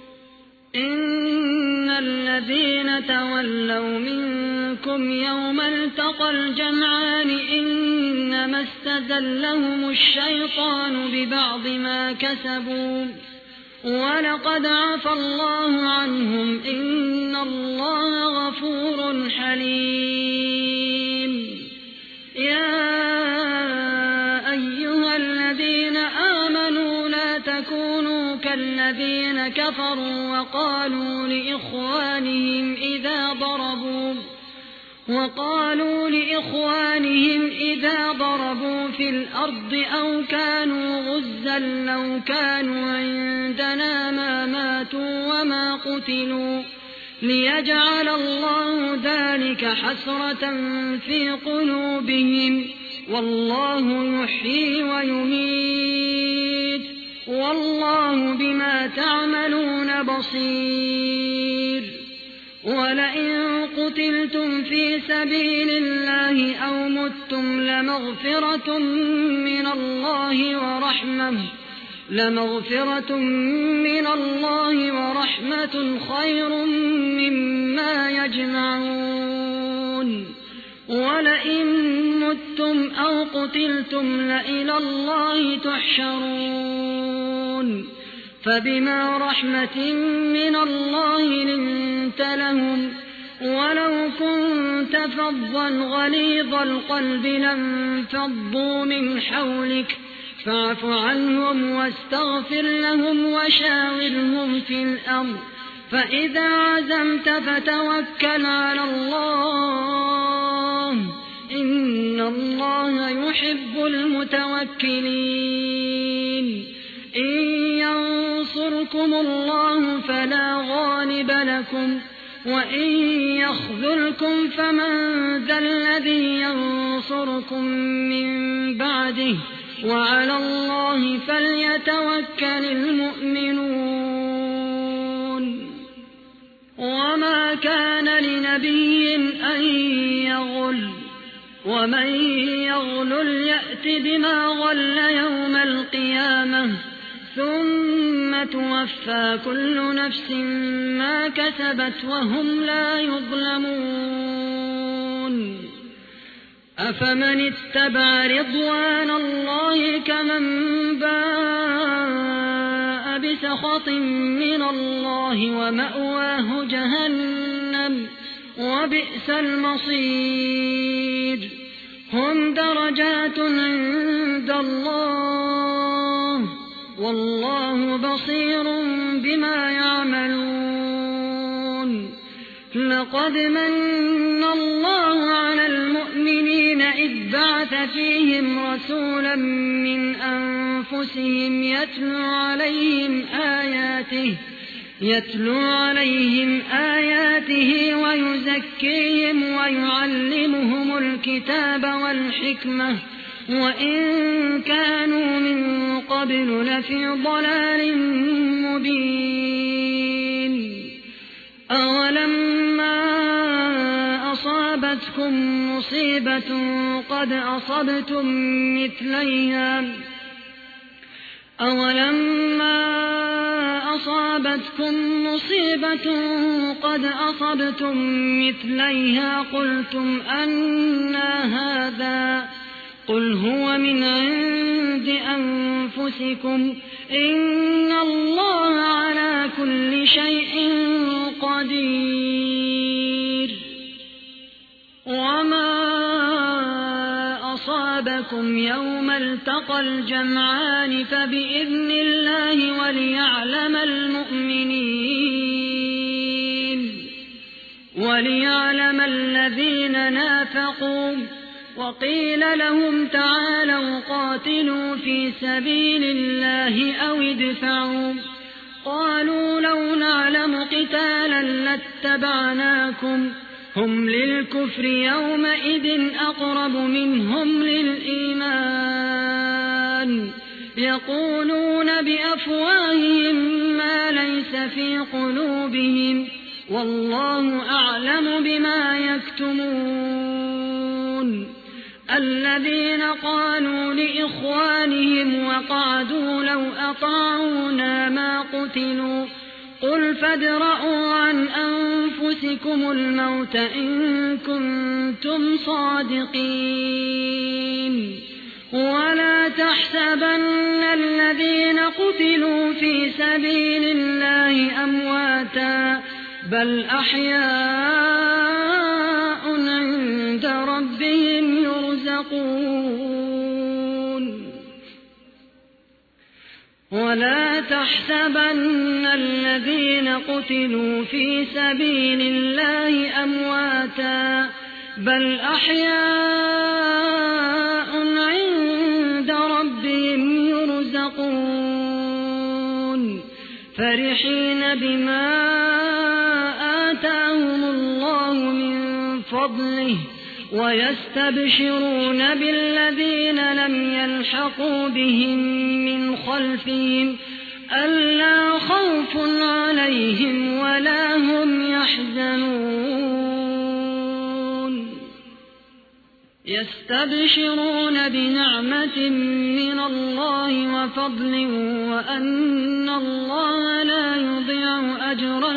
إن الذين تولوا منكم يوم التقى الجمعان إنما استزلهم الشيطان ببعض ما كسبوا ولقد عفى الله عنهم إن الله غفور حليم. يا أيها الذين آمنوا لا تكونوا كالذين كفروا وقالوا لإخوانهم إذا ضربوا وقالوا لإخوانهم إذا ضربوا في الأرض أو كانوا غزا لو كانوا عندنا ما ماتوا وما قتلوا ليجعل الله ذلك حسرة في قلوبهم والله يحيي ويميت والله بما تعملون بصير. ولئن قتلتم في سبيل الله أو متم لمغفرة من الله ورحمة لمغفرة من الله ورحمة خير مما يجمعون. ولئن متم أو قتلتم لإلى الله تحشرون. فبما رحمة من الله لنت لهم ولو كنت فظا غليظ القلب لانفضوا من حولك فاعف عنهم واستغفر لهم وشاورهم في الأمر فإذا عزمت فتوكل على الله إن الله يحب المتوكلين. إن ينصركم الله فلا غالب لكم وإن يخذلكم فمن ذا الذي ينصركم من بعده وعلى الله فليتوكل المؤمنون. وما كان لنبي أن يغل ومن يغلل يأت بما غل يوم القيامة ثم توفى كل نفس ما كسبت وهم لا يظلمون. أفمن اتبع رضوان الله كمن باء بسخط من الله ومأواه جهنم وبئس المصير. هم درجات عند الله والله بصير بما يعملون. لقد من الله على المؤمنين إذ بعث فيهم رسولا من أنفسهم يتلو عليهم آياته يتلو عليهم آياته ويزكيهم ويعلمهم الكتاب والحكمة وإن كانوا من قبل لفي ضلال مبين. أولما أصابتكم مصيبة قد أصبتم مثليها أولما أصابتكم مصيبة قد أصبتم مثليها قلتم أنى هذا قل هو من عند أنفسكم إن الله على كل شيء قدير. وما أصابكم يوم التقى الجمعان فبإذن الله وليعلم المؤمنين وليعلم الذين نافقوا. وقيل لهم تعالوا قاتلوا في سبيل الله أو ادفعوا قالوا لو نعلم قتالا لاتبعناكم هم للكفر يومئذ أقرب منهم للإيمان يقولون بأفواههم ما ليس في قلوبهم والله أعلم بما يكتمون. الذين قالوا لإخوانهم وقعدوا لو أطاعونا ما قتلوا قل فادرءوا عن أنفسكم الموت إن كنتم صادقين. ولا تحسبن الذين قتلوا في سبيل الله أمواتا بل أحياء عند ربهم يرزقون ولا تحسبن الذين قتلوا في سبيل الله أمواتا بل أحياء عند ربهم يرزقون فرحين بما آتاهم الله من فضله ويستبشرون بالذين لم يلحقوا بهم من خلفهم ألا خوف عليهم ولا هم يحزنون يستبشرون بنعمة من الله وفضل وأن الله لا يضيع أجر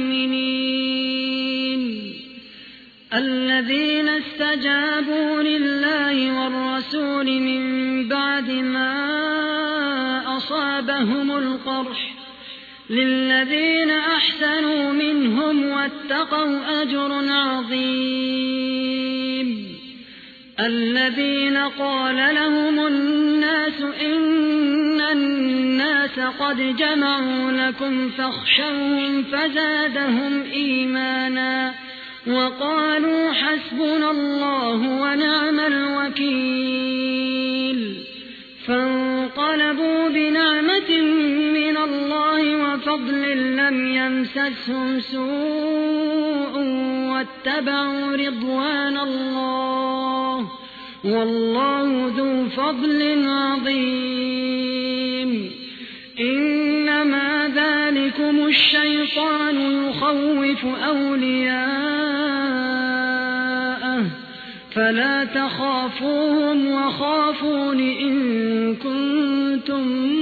المؤمنين الذين استجابوا لله والرسول من بعد ما أصابهم القرح للذين أحسنوا منهم واتقوا أجر عظيم الذين قال لهم الناس إن الناس قد جمعوا لكم فاخشوهم فزادهم إيمانا وقالوا حسبنا الله ونعم الوكيل فانقلبوا بنعمة من الله وفضل لم يمسسهم سوء واتبعوا رضوان الله والله ذو فضل عظيم إنما ذلكم الشيطان يخوف أولياءه فلا تخافوهم وخافون إن كنتم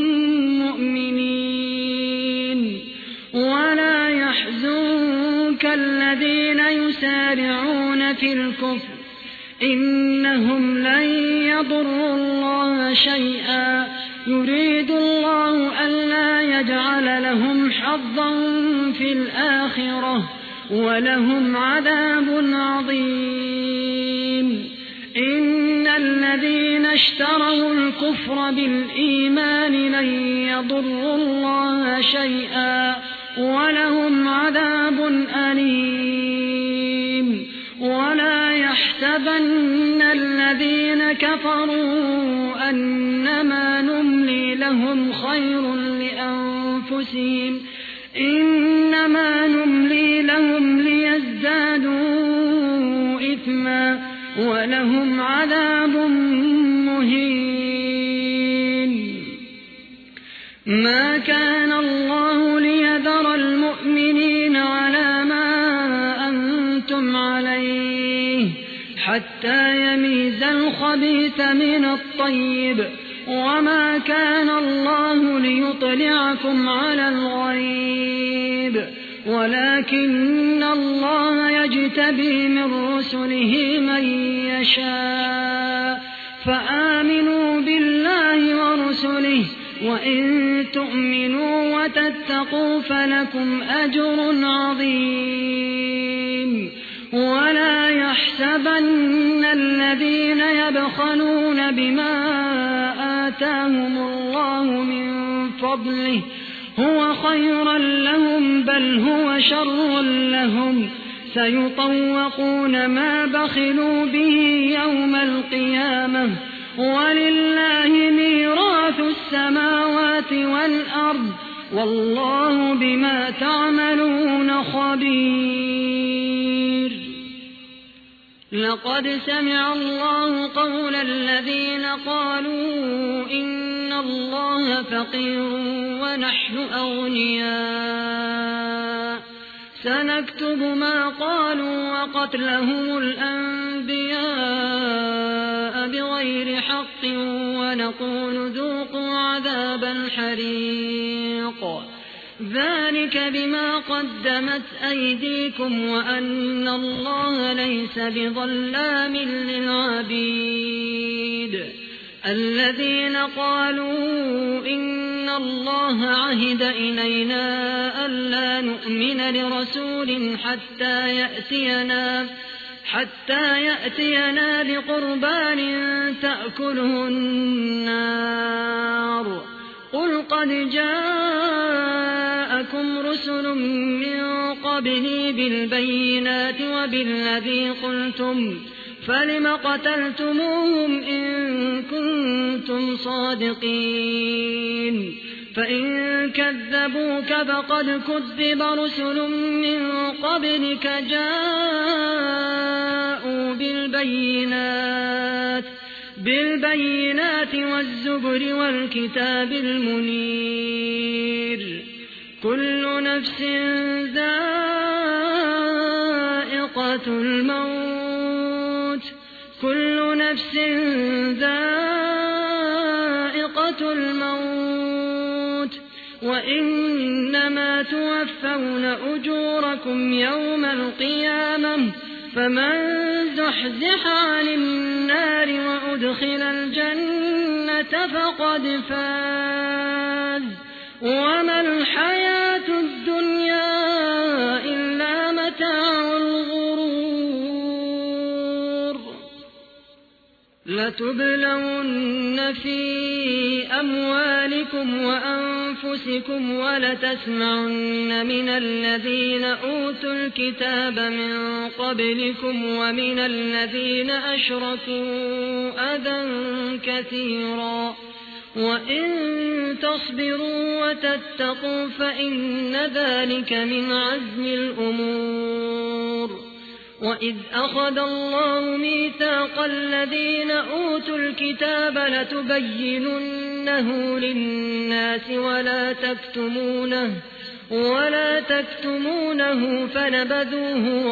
مؤمنين ولا يحزنك الذين يسارعون في الكفر إنهم لن يضروا الله شيئا يريد الله ألا يجعل لهم حظا في الآخرة ولهم عذاب عظيم إن الذين اشتروا الكفر بالإيمان لن يضروا الله شيئا ولهم عذاب أليم ولا يحسبن الذين كفروا أنما نملي لهم خير لأنفسهم إنما نملي لهم ليزدادوا إثما ولهم عذاب مهين ما كان الله ليذر المؤمنين على ما أنتم عليه حتى يميز الخبيث من الطيب وما كان الله ليطلعكم على الغيب ولكن الله يجتبي من رسله من يشاء فآمنوا بالله ورسله وإن تؤمنوا وتتقوا فلكم أجر عظيم ولا يحسبن الذين يبخلون بما آتاهم الله من فضله هو خيرا لهم بل هو شر لهم سيطوقون ما بخلوا به يوم القيامة ولله ميراث السماوات والأرض والله بما تعملون خبير لقد سمع الله قول الذين قالوا إن الله فقير ونحن أغنياء سنكتب ما قالوا وقتلهم الأنبياء بغير حق ونقول ذوقوا عذاب الحريق ذلك بما قدمت أيديكم وأن الله ليس بظلام للعبيد الذين قالوا إن الله عهد إلينا ألا نؤمن لرسول حتى يأتينا حتى يأتينا بقربان تأكله النار قل قد جاءكم رسل من قبلي بالبينات وبالذي قلتم فلم قتلتموهم إن كنتم صادقين فإن كذبوك فقد كذب رسل من قبلك جاءوا بالبينات بالبينات والزبر والكتاب المنير كل نفس ذائقة الموت كل نفس ذائقة الموت وإنما توفون أجوركم يوم القيامة فمن زحزح عن النار وأدخل الجنة فقد فاز وما الحياة الدنيا إلا متاع الغرور لتبلون في أموالكم وأنفسكم ولتسمعن من الذين أوتوا الكتاب من قبلكم ومن الذين أشركوا أذى كثيرا وإن تصبروا وتتقوا فإن ذلك من عزم الأمور وإذ أخذ الله ميثاق الذين أوتوا الكتاب لتبيننه للناس ولا تكتمونه ولا تكتمونه فنبذوه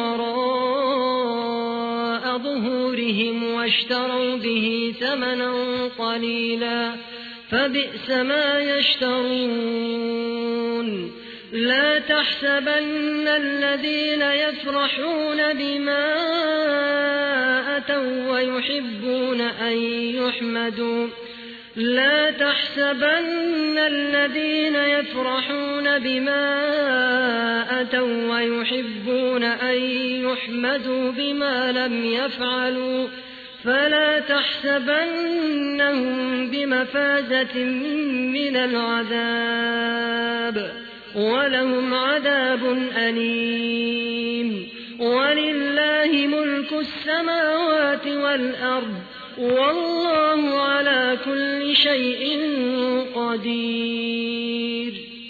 وراء ظهورهم واشتروا به ثمنا قليلا فبئس ما يشترون لا تحسبن الذين يفرحون بما أتوا ويحبون أن يحمدوا لا تحسبن الذين يفرحون بما أتوا ويحبون أن يحمدوا بما لم يفعلوا فلا تحسبنهم بمفازة من العذاب ولهم عذاب أليم ولله ملك السماوات والأرض والله على كل شيء قدير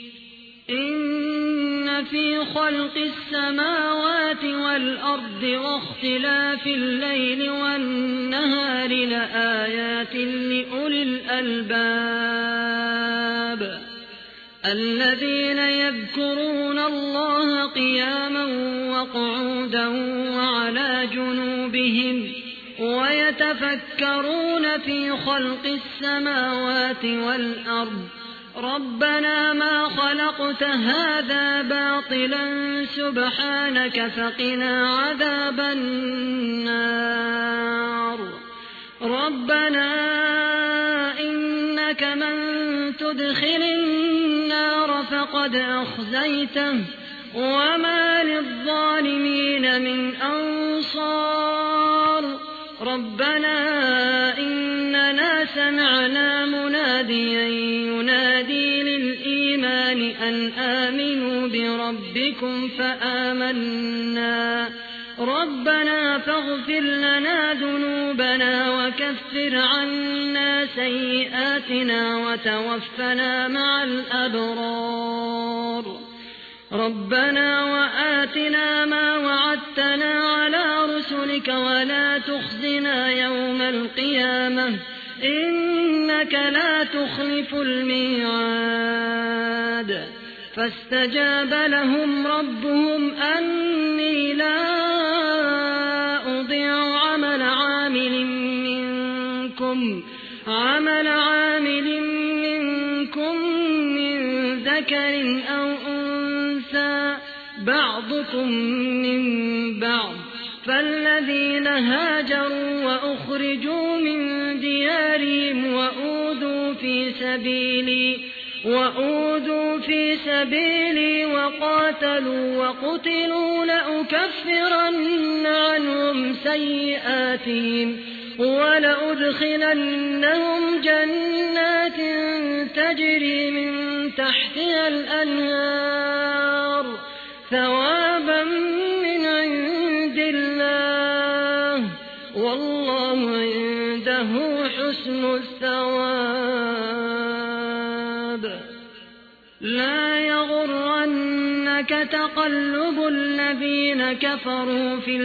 إن في خلق السماوات والأرض واختلاف الليل والنهار لآيات لأولي الألباب الذين يذكرون الله قياما وقعودا وعلى جنوبهم ويتفكرون في خلق السماوات والأرض ربنا ما خلقت هذا باطلا سبحانك فقنا عذاب النار ربنا إنك من تدخل النار فقد أخزيته وما للظالمين من أنصار ربنا إننا سمعنا مناديا ينادي للإيمان أن آمنوا بربكم فآمنا ربنا فاغفر لنا ذنوبنا وكفر عنا سيئاتنا وتوفنا مع الأبرار ربنا وآتنا ما وعدتنا على رسلك ولا تخزنا يوم القيامة إنك لا تخلف الميعاد فاستجاب لهم ربهم أني لا أضيع عمل عامل منكم عمل عامل منكم من ذكر أو أنثى بعضكم من بعض فالذين هاجروا وأخرجوا من ديارهم سبيلي وأوذوا في سبيلي وقاتلوا وقتلوا لأكفرن عنهم سيئاتهم ولأدخلنهم جنات تجري من تحتها الأنهار ثوابا من عند الله والله عنده حسن الثواب. لا يغرنك تقلب الذين كفروا في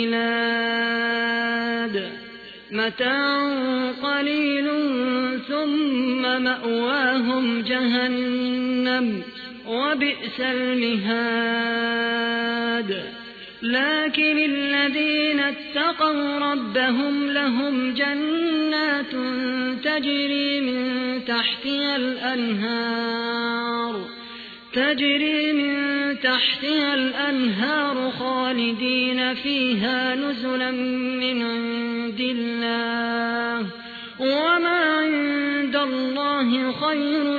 البلاد متاع قليل ثم مأواهم جهنم وبئس المهاد. لكن الذين اتقوا ربهم لهم جنات تجري من تحتها الأنهار تجري من تحتها الأنهار خالدين فيها نزلا من عند الله وما عند الله خير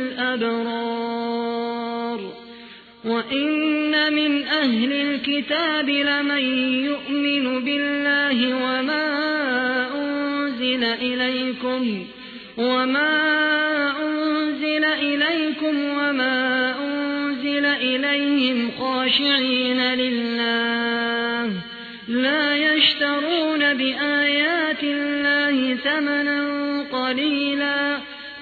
للأبرار. وإن من أهل الكتاب لمن يؤمن بالله وما أنزل إليكم وما أنزل إليكم وما أنزل إليهم خاشعين لله لا يشترون بآيات الله ثمنا قليلا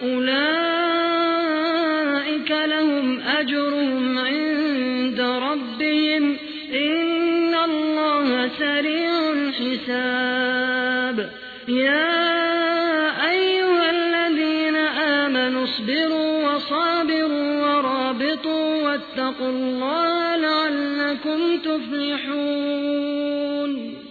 أولئك لهم أجرهم عند ربهم إن الله سريع الحساب. يا أيها الذين آمنوا اصبروا وصابروا ورابطوا واتقوا الله لعلكم تفلحون.